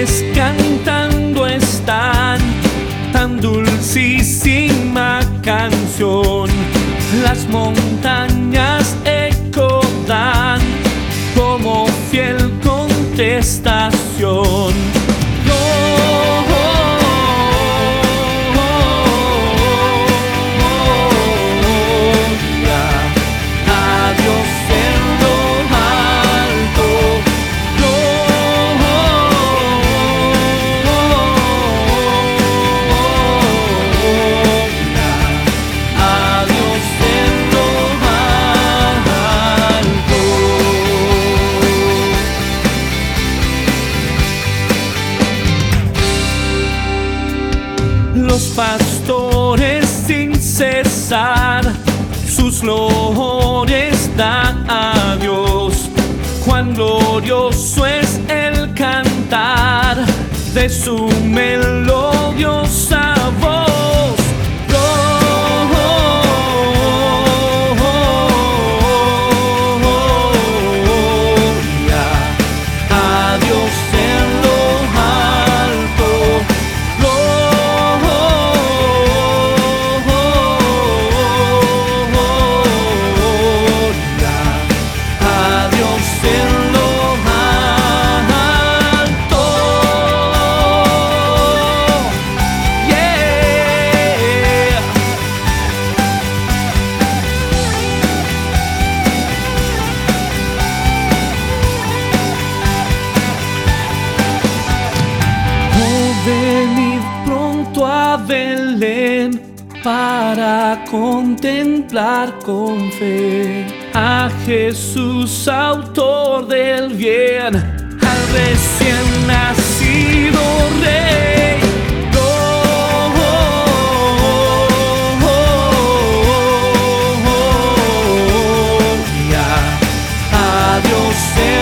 ángeles cantando están, tan dulcísima canción. Las montañas eco dan como fiel contestación. Los pastores sin cesar sus loores dan a Dios. Cuán glorioso es el cantar de su melodiosa voz. Gloria a Dios en lo alto. Venid pronto a Belén para contemplar con fe a Jesús, autor del bien, al recién nacido Rey. Gloria a Dios.